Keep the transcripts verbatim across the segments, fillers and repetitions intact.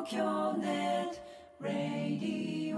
東京ネットラディ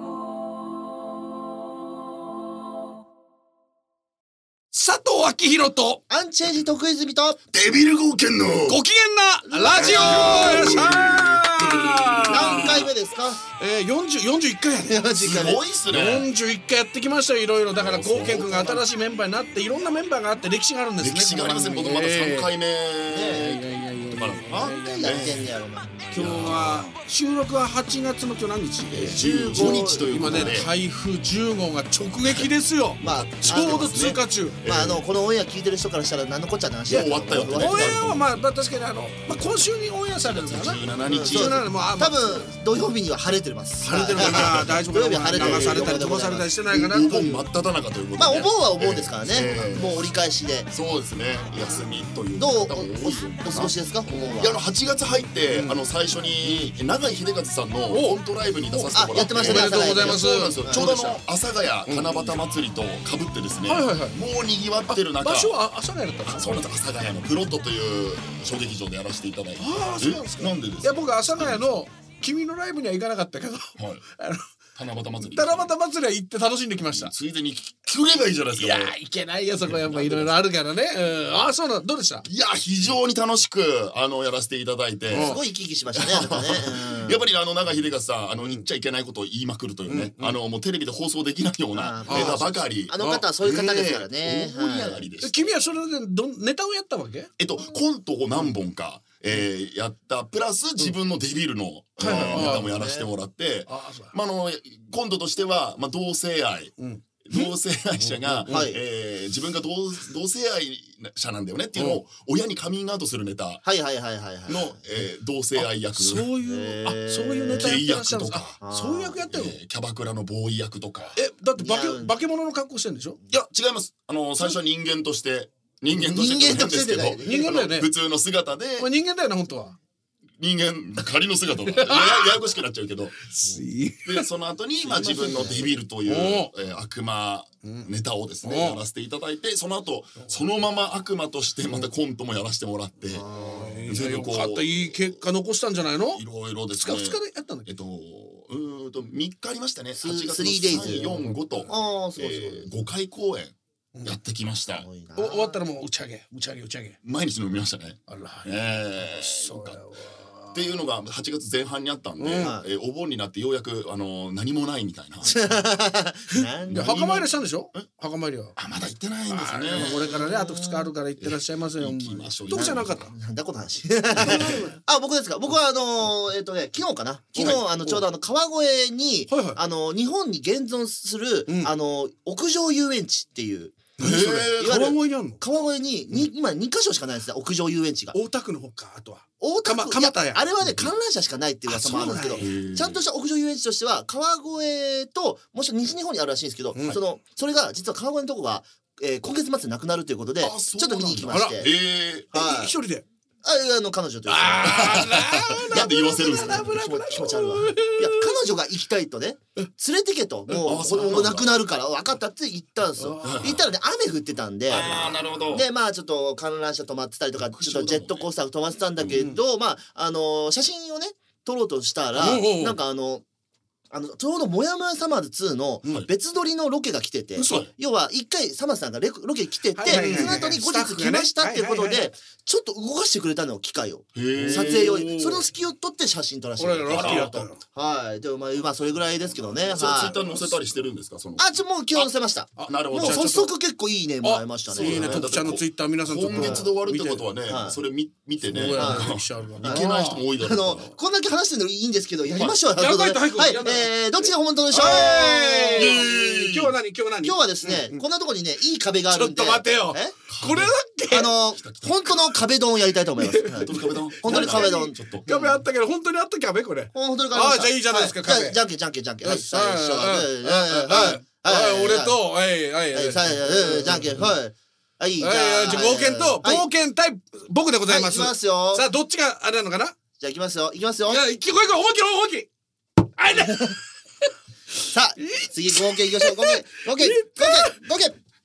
オ。 佐藤昭弘とアンチエイジ徳泉とデビル号犬のご機嫌なラジオ。よっしゃー。 何回目ですか？ えー、よんじゅう、よんじゅういっかいやね。 すすごいっすね。 よんじゅういっかいやってきましたよ、いろいろ。だからゴーケン君が新しいメンバーになっていろんなメンバーがあって歴史があるんですね。 歴史がありますね。僕まださんかいめいやいやいやいやとかなのかな。 何回やってんねやろな。 今日は収録ははちがつの今日何日？ じゅうごにちということで今ね、台風じゅうごうが直撃ですよ。 まあちょうど通過中。 まああのこのオンエア聞いてる人からしたら何のこっちゃな話。 もう終わったよってねオンエアはまあまあ確かにあの、まあ、今週にオンエアされるからな。 じゅうしちにちじゅうしちもうあ多分土曜日には晴れてます。 晴れてるかな、大丈夫かな、 土曜日は晴れてる。 流されたり飛ばされたりしてないかなという。 お盆真っ只中ということで、 まあお盆はお盆ですからね、 えーもう折り返しで。 そうですね。休みというどうおお方も多いよお過ごしですか？お盆は。 いや、あのはちがつ入ってあの最初に永井秀和さんのコントライブに出させてもらって、 あやってましたね。 おめでとうございます。 そうなんですよ。ちょうどあの阿あ佐ヶ谷七夕祭りと被ってですね、 はいはいはいもう賑わってる中、 場所は阿佐ヶ谷だったんですか？ そうなんです。阿佐ヶ谷のプロットという小劇場でやらせていただいて。 ああ、そうなんですか。 えなんでですか？ いや僕阿佐ヶ谷の君のライブには行かなかったけど、 はい。 あの七夕祭り。 七夕祭りは行って楽しんできました。 ついでに来ればいいじゃないですか。 いやーいけないよ、そこやっぱいろいろあるからね。うん、ああそうなん、どうでした？ いや、非常に楽しくあのやらせていただいて、 うんすごい生き生きしましたね。あなたね。うんやっぱりあの永井秀和さん、あの言っちゃいけないことを言いまくるというね、あのもうテレビで放送できないようなあーネタばかり。 あの方はそういう方ですからね。 大盛り上がりでした。 君はそれでどんネタをやったわけ？ えっとコントを何本か、えーやったプラス自分のデビルのえーはいはいはいネタもやらせてもらって、 ああそう。 まああのコントとしてはまあ同性愛。 うん。 同性愛者が、 はいえー自分が同同性愛者なんだよねっていうのを親にカミングアウトするネタはいはいはいはいはい。 の、えー同性愛役、 そういうあへーそういうネタやってらっしゃるんですか？ ゲイ役とかあそういう役やってるの？ えーキャバクラのボーイ役とか。 えだって化け似合う化け物の格好してんでしょ？ いや違います。あの最初は人間として人間として人間としてって変ですけど、 人間だよねあの普通の姿でこれ人間だよね本当は。 人間仮の姿がややややこしくなっちゃうけど、でその後にまあ自分のデビルという、 おえー悪魔ネタをですね、 うんやらせていただいて、その後そのまま悪魔としてまたコントもやらせてもらって、 じゃあよかった、いい結果残したんじゃないの？ いろいろですふつかね。 ふつかでやったんだっけ？ えっとうーんとみっかありましたね。 スはちがつのスリーデイズさん、よん、ごと、 ああすごいすごい。 えーごかい公演やってきました。 すごいなお終わったらもう打ち上げ打ち上げ打ち上げ。 毎日飲みましたね。 あら、 えーそうやわ。 っていうのがはちがつぜん半にあったんで、 うんえーお盆になってようやくあの何もないみたいな。 なんだで墓参りしたんでしょ？墓参りは。 あまだ行ってないんですあね。 これからねあとふつかあるから行ってらっしゃいませよ。 行きましょうどこじゃなかった？ なんだこの話。あ、僕ですか。僕はあのーえっとね昨日かな。昨日はあのちょうどあの川越にはいはいあの日本に現存するうんあの屋上遊園地っていうへ何それー川越にあんの？ 川越にに今にかしょしかないんですね屋上遊園地が。 大田区のほかあとは。 大田区かま蒲田やいやあれはね観覧車しかないっていう噂もあるんですけどあそうなんやちゃんとした屋上遊園地としては川越ともし西日本にあるらしいんですけど、 うんそのそれが実は川越のとこが、えー今月末でなくなるということであそうちょっと見に行きましなんだてえーはい一人で。 ああの彼女と一緒にあらなんで言わせるんですか。 気持気持ち悪いわいや彼女が行きたいとね連れてけともうあそうなんだもうなくなるから分かったって言ったんですよあ行ったらね雨降ってたんでああなるほど。 でまあちょっと観覧車止まってたりとかちょっとジェットコースター止まってたんだけど、まああの写真をね撮ろうとしたらおうおうなんかあのあのちょうど「もやもやサマーズツー」のはい別撮りのロケが来てて、 嘘要は一回サマーズさんがレコロケ来てて、 はいはいはいはいその後に後日来ましたっていうことスタッフがねはいはいはいはでちょっと動かしてくれたのよ機械をへー撮影用にその隙を取って写真撮らせて俺らくれたラッキーだったよ。 はいでもまあまあそれぐらいですけどねはいそれツイッターに載せたりしてるんですか、その。 あちょもう今日載せましたあなるほど。 もう早速結構いいねもらいましたねいいね、 あ徳ちゃんのツイッター皆さんちょっと今月で終わるってことはね、 はいそれ見見てね、 そうやなんかね歴史あるわねいけない人も多いだあのろうから。 こんだけ話してるのいいんですけどやりましょうよやらないと早くはいやらないとえーどっちが本当でしょうはいイエーイ今日は何今日は何？ 今日はですねこんなところにねいい壁があちょっるんでと待てよ。 えこれだっけ？ あの本当の壁ドンをやりたいと思いますはい本当に壁ドン。 本当に壁ドンちょっと。 壁あったけど本当にあった壁これ。 本当に壁ドンあじゃあいいじゃないですかは壁じゃんけんじゃんけんじゃんけんはい最はい初ははいグーはいはいはい俺はいとはいはいはいはい最初はグーじゃんけんはいはいじゃはいはいじゃあ冒険とはい冒険対僕でございます。 はい行きますよさあどっちがあれなのかな？ じゃあ行きますよ行きますよいや行きこいこい思いっきり思いっきり。あいね。 さあ次合計いきましょう合計合計合計合計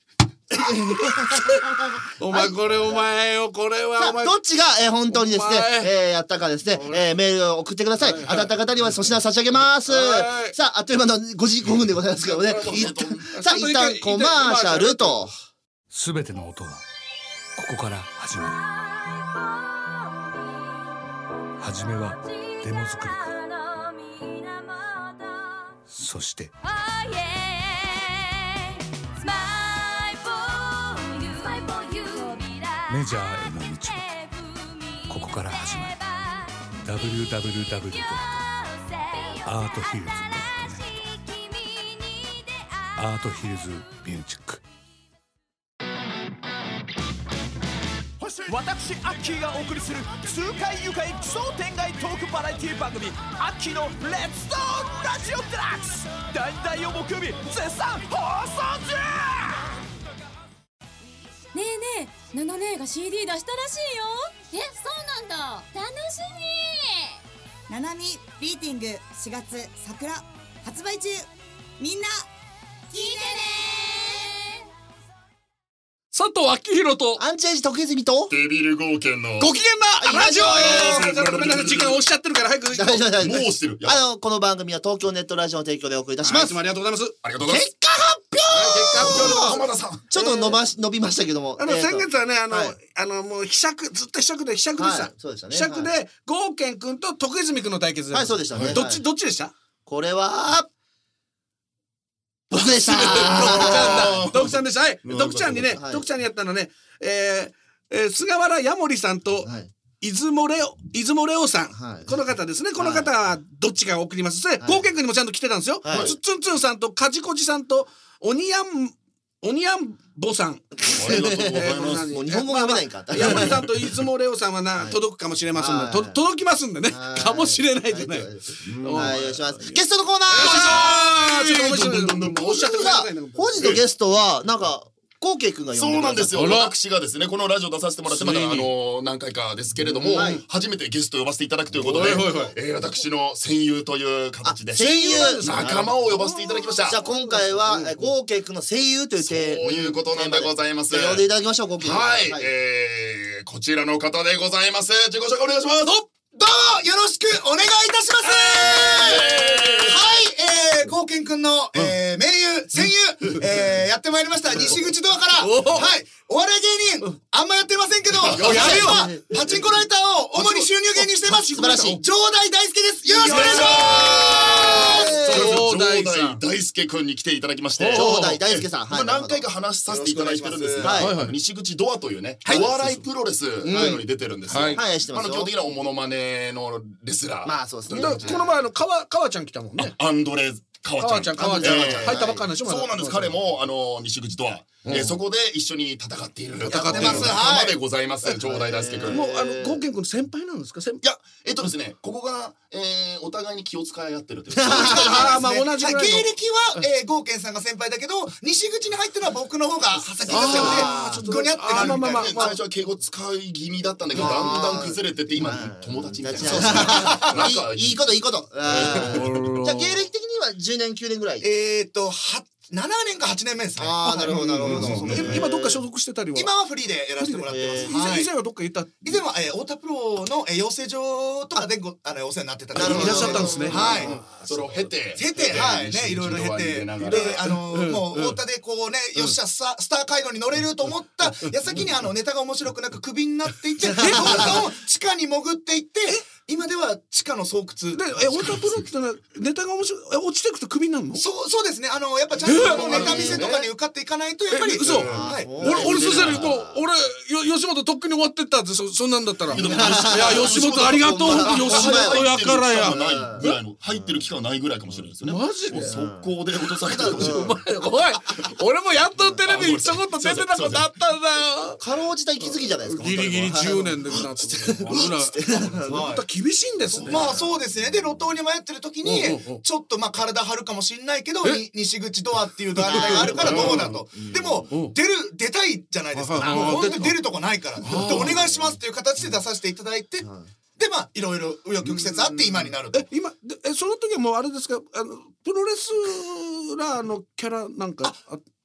お前これお前よこれはさあお前どっちが、えー本当にですねお前、 えーやったかですね、えーメールを送ってください。当たった方には粗品差し上げます。 はいさあ、あっという間のごじごふんでございますけどね。一旦さあ、一旦コマーシャルと。 すべての音はここから始まる。初めはデモ作りからそしてメジャーへの道はここから始まる。 ダブリューダブリューダブリュー ドットアートヒルズ ドットネット アートヒルズミュージック。 私アッキーがお送りする痛快愉快奇想天外トークバラエティ番組アッキーのレッツトーンラジオデラックス大々を木曜日絶賛放送中。 ねえねえ、ナナ姉が シーディー 出したらしいよ。え、そうなんだ。楽しみ。 ナナミビーティングしがつ桜発売中。みんな聞いてね。 佐藤昭弘とアンチエイジ徳泉とデビル号券のご機嫌なラジオはいへ。ごめんなさい時間押しちゃってるから早く大丈夫大丈夫もうしてる。やあのこの番組は東京ネットラジオの提供でお送りいたします。 いつもありがとうございます。 ありがとうございます。 結果発表。 結果発表でございます。 浜田さん。 ちょっと伸ばし伸びましたけども。 あのえーと先月はねあの、 はいあのもうひしゃくずっとひしゃくでひしゃくでした。 はいそうでしたねひしゃくで郷健君と徳泉君の対決です。 はいそうでしたねどっちはいどっちでした？ これは僕でした。 徳ちゃんでした。はい。 うん徳ちゃんにねはい徳ちゃんにやったのねえーえー菅原ヤモリさんとはい出雲レオ出雲レオさん、 はいこの方ですね。この方はどっちか送ります。それはい郷健君にもちゃんと来てたんですよ。 はいつつんつんさんとかじこじさんとおにやんおにやんぼさん。 ありがとうございます。 もう日本語が読めないんか。 ヤモリさんと出雲レオさんはな、 はい届くかもしれませんので、 はいと届きますんでね、 はいかもしれないじゃない。 はいよはいお願いします。ゲストのコーナー。 いしょーちょっと面白いどんどんどんどんおっしゃってくださあさいね。 本日のゲストはなんかコウケイ君が呼そんでくださってうなんですよ。 あら私がですね、このラジオ出させてもらってまだあついにの何回かですけれどもはい、 初めてゲストを呼ばせていただくということではいはいはい、 えー私の戦友という形であ戦友仲間を呼ばせていただきました。 じゃあ今回はえーコウケイ君の声優というそうテーマいうことなんでございます。 で呼んでいただきましょうコウケイ君。 はい、えー、こちらの方でございます。自己紹介お願いします。 どうもよろしくお願いいたします。はい、えー、ゴーケンくんの、えー、盟友、戦友、えー、やってまいりました。西口ドアから、 おはい、お笑い芸人、あんまやってませんけど、 やるよ私はパチンコライターを主に収入源にしてます。 素晴らしい上大大輔です。よろしくお願いします。 上上大さん大大輔くんに来ていただきまして、 上大大輔さん。 まあ何回か話させていただいてるんですが、 はいはい西口ドアというね、 はいお笑いプロレスというのに出てるんですよ。 はいはい知ってますよあの基本的。なおモノマネのレスラー、 まあそうですね。 だこの前あの川川ちゃん来たもんね。 アンドレ川ちゃん川ちゃん川ちゃんえー入ったばっかりでしょ。まだそうなんです。彼もあの西口とは、えーそこで一緒に戦っている戦ってます仲間でございます。上大大輔君。 もうあの郷健君先輩なんですか？先いや、えっとですね、ここが、えー、お互いに気を使い合ってるという。 あーまあ同じぐらいのはい芸歴は、えー、ゴーケンさんが先輩だけど、西口に入ったのは僕の方が先だったあーちょっとので、ごにゃってなるみたいな。 あーまあまあまあ最初は敬語使い気味だったんだけど、だんだん崩れてって、今、友達みたいな。 そう仲いいいいこといいこと。うんじゃあ芸歴的にはじゅうねんきゅうねんぐらい。 えーっと、は、ななねんかはちねんめですね。 ああなるほどなるほど。 い今どっか所属してたりは。 今はフリーでやらせてもらってます。 以前はい以前はどっか行った。 以前は、えー、太田プロの、えー、養成所とかでごあのお世話になってたんですなるほどいらっしゃったんですね。 はい。 それを経て、 経て、はい、ね、いろいろ経て、で、あの、もう、太田でこうね、よっしゃ、スタスター街道に乗れると思った矢先に、あの、ネタが面白くなくクビになっていって、どんどん地下に潜っていって、今では地下の巣窟。 でえ太田プロってのはネタが面白いえ落ちていくとクビになるの？ そう、そうですね。あの、やっぱちゃんとあのネタ見せとかに受かっていかないと、やっぱり。 え嘘はい。 俺俺そしたらもう俺よ吉本とっくに終わってったってそそんなんだったら。いや吉本ありがとう本当吉本やからや。 ないぐらいの入ってる期間ないぐらいかもしれないですよね。 マジでもう速攻で落とされたかもしれない。 お前おい俺もやっとテレビにちょこっと出てたことあったんだよ。 かろうじた息づきじゃないですか。 ギリギリじゅうねんでなって危ない。また厳しいんですね。 まあそうですね。で、路頭に迷ってる時にうんうんうん、 ちょっとまあ体張るかもしんないけど、 えに西口ドアっていう団体があるからどうだと。でもうん、 出る、出たいじゃないですか。 はいはいもう本当に出るとこないから。で、お願いしますっていう形で出させていただいて、で、まあ、いろいろ紆余曲折あって今になるとえ。今でえその時はもうあれですかあのプロレスラーのキャラなんかあ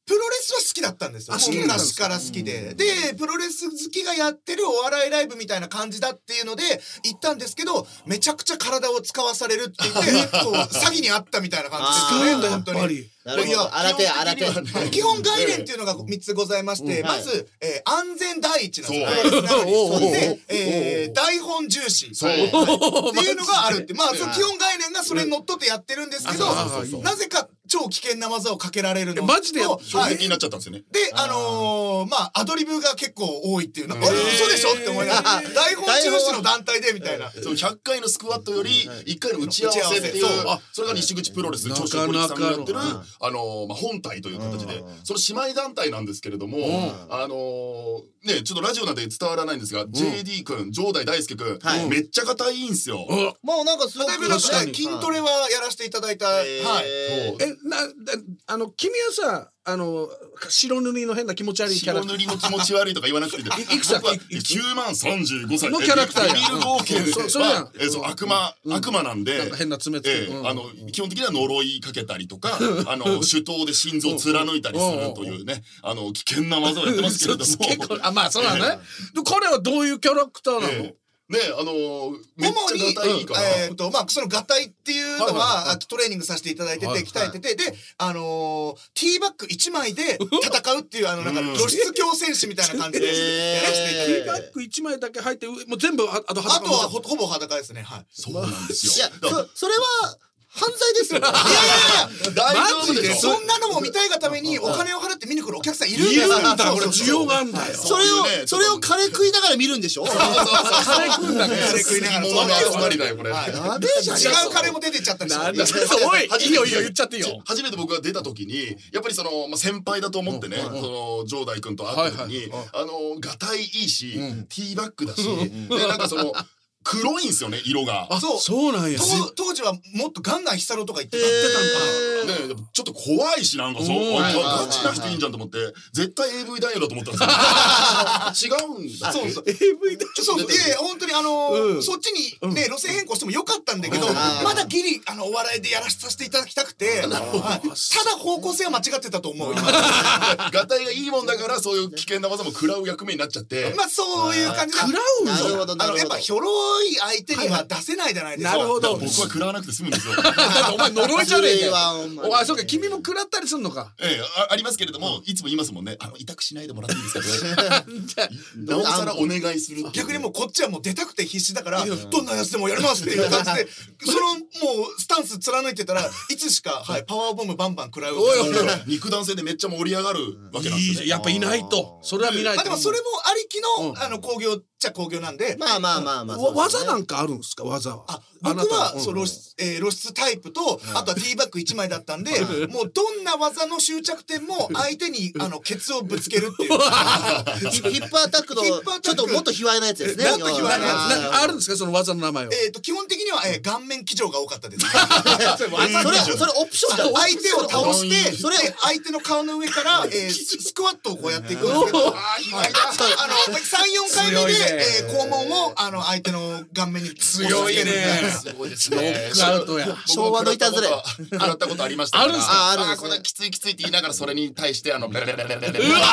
プロレスは好きだったんですよ。もう昔から好きで。で、プロレス好きがやってるお笑いライブみたいな感じだっていうので行ったんですけど、めちゃくちゃ体を使わされるって言って、そう詐欺にあったみたいな感じですよね。 使うんだ本当に。 やっぱり。 なるほど。新手新手。 基本概念っていうのがみっつございまして、まず、えー、安全第一なんですそうよ。で、えー、台本重視。 そうっていうのがあるって。まあ、その基本概念がそれにのっとってやってるんですけど、なぜか超危険な技をかけられるのと、 マジで衝撃になっちゃったんですよね。 で、あのー、まあ、アドリブが結構多いっていうの。あれ、嘘でしょって思いながら、台本重視の団体でみたいな。 そうひゃっかいのスクワットよりいっかいの打ち合わせっていう、それが西口プロレスで長州小力さんがやってる、あのー、まあ、本体という形で、その姉妹団体なんですけれども、あのー、ね、ちょっとラジオなんで伝わらないんですが、ジェーディー 君、城代大輔君、めっちゃ硬いんすよ。 もうなんかすごく筋トレはやらせていただいた。はい。 え、な、あの、君はさ、あの、白塗りの変な気持ち悪いキャラ白塗りの気持ち悪いとか言わなくていい。 いくつだっけ？ きゅうまんさんじゅうごさいのキャラクターや。 デビル合計そそれやん。 え、そう、悪魔、悪魔なんで。 なんか変な爪つけて。 あの、基本的には呪いかけたりとか、あの、手刀で心臓を貫いたりするというね、あの、危険な技をやってますけれども。 結構、あ、まあ、そうだね。彼はどういうキャラクターなの？ ね、あのー、めっちゃガタイいいから。 えっと、まあ、そのガタイっていうのは、トレーニングさせていただいてて、鍛えてて、で、あのー、ティーバッグいちまいで戦うっていう、あの、なんか、露出狂戦士みたいな感じでやらせていただいて。 ティーバッグいちまいだけ入って、もう全部、あと裸。 あとはほぼ裸ですね、はい。 そうなんですよ。 いや、そ、それは、犯罪ですよ。いやいやいや、 大丈夫でしょ。 そんなのも見たいがためにお金を払って見に来るお客さんいるんですよ。 いるんだ、これ需要があるんだよ。 それを、それをカレー食いながら見るんでしょ。 カレー食うんだね。 カレー食いながら。 物の集まりだよ、これ。 やべえじゃん。 違うカレーも出てっちゃったりして。 おい、いいよいいよ言っちゃっていいよ。 初めて僕が出た時に、やっぱりその、まあ、先輩だと思ってね、その、城代君と会った時に、あの、ガタイいいし、ティーバッグだし、で、なんかその、黒いんですよね、色が。 あ、そう、そうなんや。 当時はもっとガンガンヒサロとか言ってたんだ。ね、ちょっと怖いし、なんかそう、ガチな人いいんじゃんと思って、絶対 エーブイ 男優だと思ったんですよ。違うんだ。 そうそう。 エーブイ 男優。 そう、いや本当にあの、そっちにね、路線変更してもよかったんだけど、まだギリ、あの、お笑いでやらさせていただきたくて、ただ方向性は間違ってたと思う。 ガタイがいいもんだから、そういう危険な技も食らう役目になっちゃって。 まあ、そういう感じ。 食らうんなるほど、なるほど。 やっぱ、ひょろい相手には出せないじゃないですか。 なるほど。 僕は食らわなくて済むんですよ。 お前呪いじゃねえかよ。 あ、 あ、そうか、君も食らったりすんのか。 ええ、ありますけれども、いつも言いますもんね。あの、委託しないでもらっていいですか。なおさらお願いする。 逆にもうこっちはもう出たくて必死だから、どんなやつでもやりますっていう感じで、そのもうスタンス貫いてたら、いつしか、はい、パワーボムバンバン食らう。 肉弾戦でめっちゃ盛り上がるわけなんですよ。 やっぱいないと。それは見ないと。 でもそれもありきの、あの、工業っちゃ工業なんで。 まあまあまあまあ。 技なんかあるんですか、技は。 あ、僕は、そう、露出、えー、露出タイプと、あとはティーバッグいちまいだったんで、もうどんな技の終着点も相手に、あの、ケツをぶつけるっていう。 ヒップアタックの、ちょっともっと卑猥なやつですね。 もっと卑猥なやつ。あるんですか、その技の名前は。 えっと、基本的には、え、顔面騎乗が多かったです。 それ、それオプションじゃん。 相手を倒して、それ、相手の顔の上から、え、スクワットをこうやっていくんですけど、あの、さん、よんかいめで、え、肛門を、あの、相手の顔面に強いね。 すごいですね。 ノックアウトや。 昭和のいたずれ。 洗ったことありました。 あるんですか？ あるんです。 これきついきついって言いながらそれに対してあのベレベレベレベレ。 うわ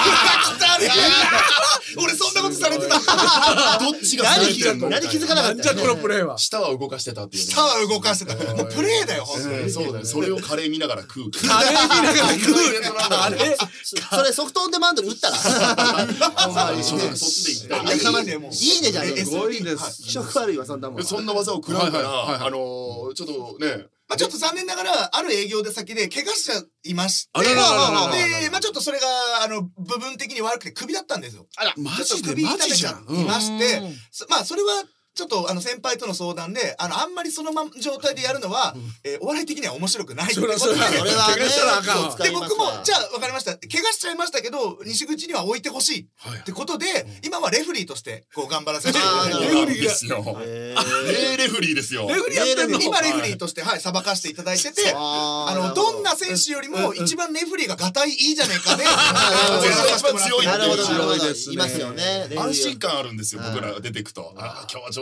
俺そんなことされてた。 どっちがされてんの？ 何気づかなかった。 じゃあこのプレーは。 舌は動かしてたっていう。 舌は動かしてた。もうプレーだよ本当に。 そうだよ。それをカレー見ながら食う。 カレー見ながら食う。あれ？ それソフトオンデマンドに打ったら。 そっちで行った。 いいねもう。いいねじゃん。 すごいです。 気色悪いわそんなもん。 そんな技を食らうからあのちょっとね。 まあちょっと残念ながらある営業で先で怪我しちゃいまして、でまあちょっとそれがあの部分的に悪くて首だったんですよ。 あらマジで首痛めマジじゃちゃいまして、まあそれはちょっとあの先輩との相談で、あのあんまりそのま状態でやるのは、えお笑い的には面白くないってことで、 それはね。 で僕もじゃあ分かりました。怪我しちゃいましたけど西口には置いてほしいってことで、今はレフリーとしてこう頑張らせていただいて、 レフリーですよ。レレフリーですよ。 レフリーやってんの？ 今レフリーとしてはいさばかしていただいてて、あのどんな選手よりも一番レフリーがガタイいいじゃねえかで、 一番強い。 なるほどなるほど。いますよね。 安心感あるんですよ僕らが出てくと。あ今日は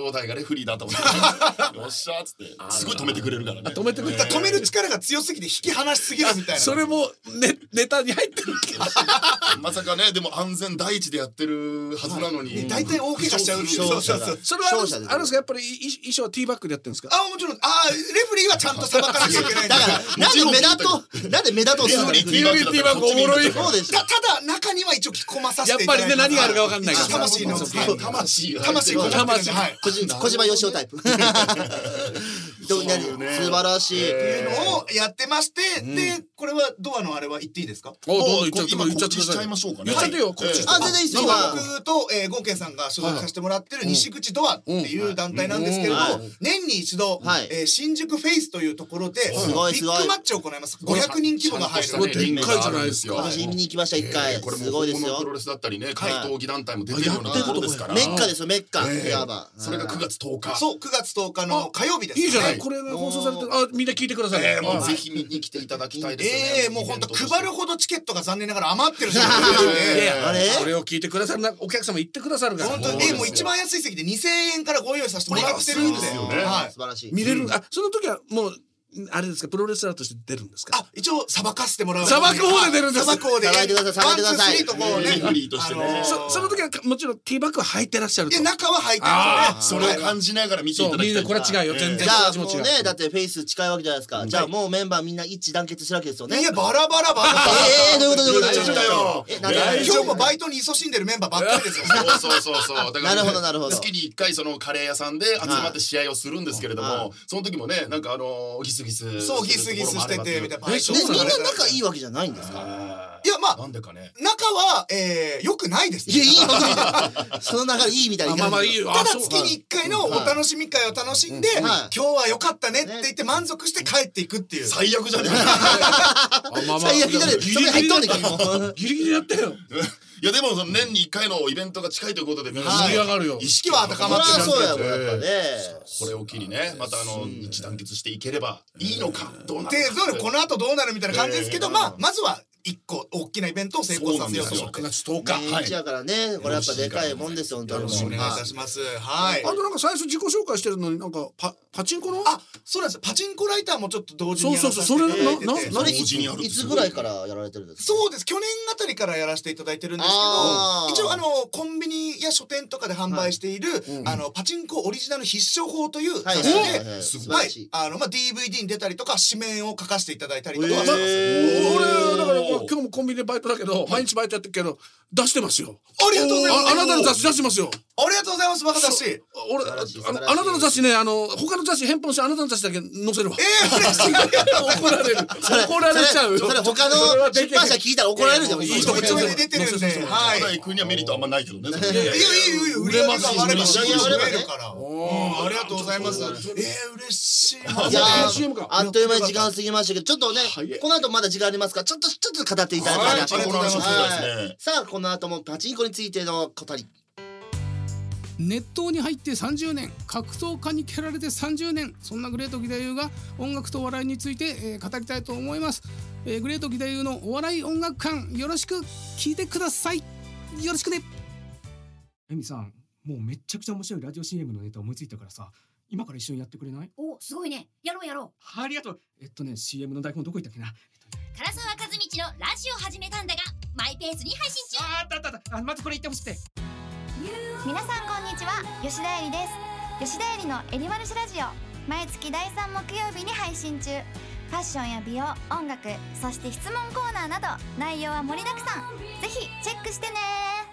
正代がレフリーだと思ってよっしゃーっつってすごい止めてくれるからね。 止めてくれた。 止める力が強すぎて引き離しすぎるみたいな。 それもネネタに入ってるけど。 まさかねでも安全第一でやってるはずなのに大体大怪我しちゃう。 勝者だ。 それはあれですかやっぱり衣装はティーバッグでやってるんですか。 あもちろん。あレフリーはちゃんとさばかなきゃいけない。 だからなんで目立となんで目立とうするの。 ティーバッグおもろい。 そうです。 たただ中には一応着込まさせやってぱりね何があるかわかんないから。 魂の魂魂が魂はい小島よしおタイプ。素晴らしい。 っていうのをやってまして、でこれはドアのあれは言っていいですか。 おどんどん言っちゃって今言っちゃって告知しちゃいましょうかね。 言っちゃってよ告知して。 あ全然いいですよ。 僕とゴーケンさんが所属させてもらってる西口ドアっていう団体なんですけれど年に一度新宿フェイスというところでビッグマッチを行います。ごひゃくにん規模が入る。 でっかいじゃないですか。 私見に行きました一回。 これもすごいですよ。 プロレスだったりね格闘技団体も出てるようなところですから。 メッカですよメッカ。やば。 それがくがつとおか。 そうくがつとおかの火曜日です。 いいじゃないこれが放送されてる。あみんな聞いてください。 もうぜひ見に来ていただきたいですよね。 ええもう本当配るほどチケットが残念ながら余ってるじゃないですか。 あれこれを聞いてくださるお客様言ってくださるから。 本当にもう一番安い席でにせんえんからご用意させてもらってるんですよね。 素晴らしい。 見れる。あその時はもうあれですかプロレスラーとして出るんですか。 あ一応さばかせてもらう。 さばく方で出るんです。 さばく方で。 さばいてくださいさばいてください。 ワンツースリーとこうね。 フリーとしてね。 そその時はもちろんティーバッグは履いてらっしゃると。 いや中は履いてる。 あそれを感じながら見ていただきたい。 これは違うよ全然。 じゃあもうねだってフェイス近いわけじゃないですか。じゃあもうメンバーみんな一致団結するわけですよね。 いやバラバラバラ。 ええどういうことどういうこと。 言っちゃったよ。 えなんで。 今日もバイトに勤しんでるメンバーばっかりですよ。 そうそうそうそう。だからなるほどなるほど。 月に一回そのカレー屋さんで集まって試合をするんですけれども、その時もねなんかあのギスギス。 そうギスギスしててみたいな。 みんな仲いいわけじゃないんですか。 いやまあなんでかね。 仲はえ良くないです。 いやいいわ。その流れいいみたいな。 まあまあいいよ。 ただ月にいっかいのお楽しみ会を楽しんで今日は良かったねって言って満足して帰っていくっていう。 最悪じゃねえ。最悪じゃねえ。それ入っとんねんか。 ギリギリやったよ。 いやでもその年にいっかいのイベントが近いということでみんな盛り上がるよ。 意識は高まってる。 そうやもんやっぱね。 これを機にねまたあの一致団結していければいいのかどうなるか。この後どうなるみたいな感じですけどまあまずは一個大きなイベントを成功させようと思って。 くがつとおか。 年一やからねこれやっぱでかいもんですよ本当に。 よろしくお願いいたします。はい。 あとなんか最初自己紹介してるのになんかパパチンコの。 あそうなんです。パチンコライターもちょっと同時にやらそうそうそうそれななそれいつぐらいからやられてるんですか。 そうです去年あたりからやらせていただいてるんですけど一応あのコンビニや書店とかで販売しているあのパチンコオリジナル必勝法という雑誌ではいあのまあ ディーブイディー に出たりとか紙面を書かせていただいたりとか。 俺だから今日もコンビニでバイトだけど毎日バイトやってるけど出してますよ。 ありがとうございます。 あなたの雑誌出してますよ。 ありがとうございますバカ雑誌。 俺あのあなたの雑誌ねあの他の雑誌返本してあなたの雑誌だけ載せるわ。 ええ嬉しい。 怒られる。怒られちゃう。 それ他の出版社聞いたら怒られるじゃん。 いいとこちょっと出てるんで。はい。 まだ行くにはメリットあんまないけどね。 いやいやいや売り上げが上がれば仕事増えるから。ありがとうございます。ええ嬉しい。 いやあっという間に時間過ぎましたけどちょっとねこの後まだ時間ありますからちょっとちょっと語っていただきたいなと思います。さあこの後もパチンコについての語り。 熱湯に入ってさんじゅうねん格闘家に蹴られてさんじゅうねんそんなグレート義太夫が音楽と笑いについて、えー、語りたいと思います、えー、グレート義太夫のお笑い音楽館よろしく聞いてくださいよろしくね。エミさんもうめっちゃくちゃ面白いラジオ シーエム のネタ思いついたからさ今から一緒にやってくれない？ おすごいねやろうやろう。 ありがとう。えっとね シーエム の台本どこ行ったっけな、 唐沢和道のラジオ始めたんだがマイペースに配信中。 あったあったあったあまずこれ言ってほしくて。 皆さんこんにちは吉田絵里です吉田絵里のエリマルシラジオ毎月だいさん木曜日に配信中ファッションや美容音楽そして質問コーナーなど内容は盛りだくさんぜひチェックしてね。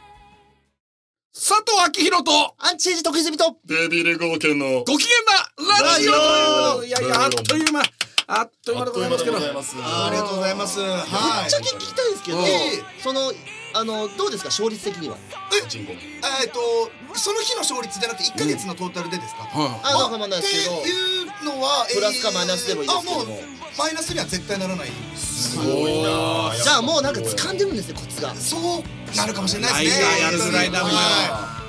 佐藤昭弘とアンチエイジ徳泉とベビーレゴーケンのご機嫌なラジオ。いやいやあっという間あっという間でございますけどありがとうございます。はいぶっちゃけ聞きたいんですけどそのあのどうですか勝率的には。 ええっとその日の勝率じゃなくていっかげつのトータルでですか。 あわかんないですけどっていうのはプラスかマイナスでもいいですけどもあもうマイナスには絶対ならない。 すごいな。 じゃあもうなんか掴んでるんですねコツが。 そうなるかもしれないですね。 やるぐらいだもん。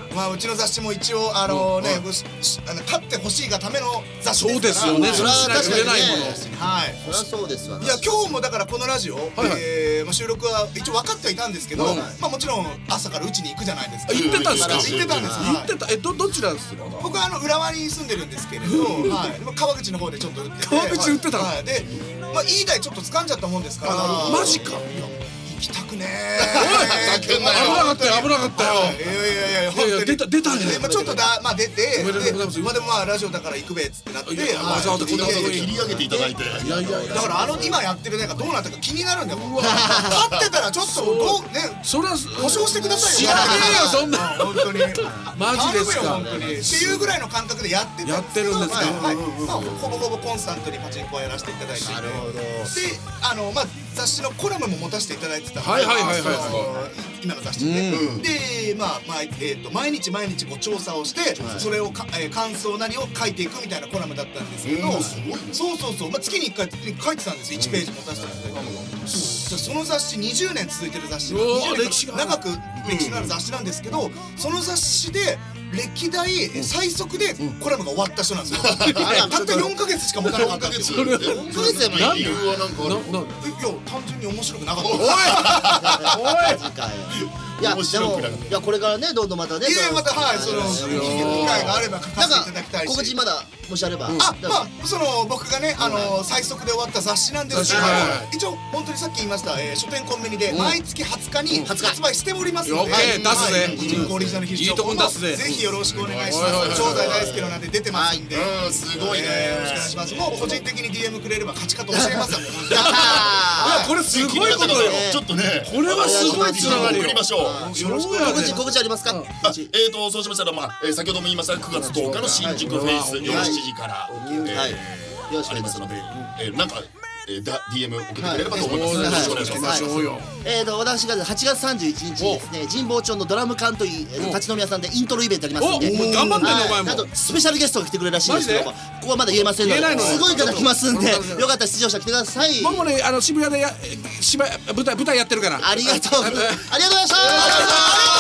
まあうちの雑誌も一応あのね勝ってほしいがための雑誌ですから。 そうですよね。 それは確かにね。 はい。 そりゃそうですわ。 いや今日もだからこのラジオ収録は一応分かってはいたんですけど、まあもちろん朝からうちに行くじゃないですか。 行ってたんですか。 行ってたんです。 行ってた。えどどちらですか。 僕はあの浦和に住んでるんですけれど、はい。川口の方でちょっと売ってて。 川口売ってた。 で、まあいい台ちょっと掴んじゃったもんですから。 マジか。 行きたくねー。危なかったよ危なかったよ。 いやいやいやいや出た出たね。 まあちょっとだまあ出て、まあでもまあラジオだから行くべっつってなって、 わざわざこんなとこに切り上げていただいて。 いやいやだからあの今やってるねがどうなったか気になるんだよ。勝ってたらちょっとどうね。 それは保証してくださいよ。 知らねえよそんな。 本当に。 マジですか。 っていうぐらいの感覚でやってやってるんですか。 はい。まあほぼほぼコンスタントにパチンコはやらせていただいて。なるほど。であのまあ雑誌のコラムも持たせていただいてた。 はいはいはいはい。 今の雑誌で、でまあまあえっと毎日毎日こう調査をしてそれをか感想なりを書いていくみたいなコラムだったんですけど、そうそうそうまあ月にいっかい書いてたんですよ。いちページ持たせていただいて。その雑誌にじゅうねん続いてる雑誌、長く歴史のある雑誌なんですけど、その雑誌で歴代最速でコラムが終わった人なんですよ。たったよんかげつしか持たなかったっていう。よんかげつでもいい理由はなんかある。いや単純に面白くなかった。おいおいいやでもいやこれからねどんどんまたね。 いやまたはいその機会があれば書かせていただきたいし。 告知まだもしあれば。 あまあその僕がねあの最速で終わった雑誌なんですけど、一応本当にさっき言いました書店コンビニで毎月はつかに発売しておりますので。 オッケー出すぜ。 人工オリジナル必勝法もぜひよろしくお願いします。長大大輔の名で出てますんで。 すごいね。 よろしくお願いします。もう個人的に ディーエム くれれば勝ち方教えますんで。 これすごいことよ。 ちょっとねこれはすごいつながり。 送りましょう。 よろしく告知告知ありますか。 えーとそうしましたらまあ先ほども言いましたくがつとおかの新宿フェイス夜しちじからありますのでなんかディーエム 送ってくれればと思います。よろしくお願いします。 えーと私がはちがつさんじゅういちにちにですね神保町のドラムカントリー立ち飲み屋さんでイントロイベントありますんで。 頑張ってねお前も。 あとスペシャルゲストが来てくれるらしいんですけど、ここはまだ言えませんので、すごい方来ますんで、よかったら出場者来てください。 僕もねあの渋谷でや芝居舞台舞台やってるから。 ありがとうありがとうございました。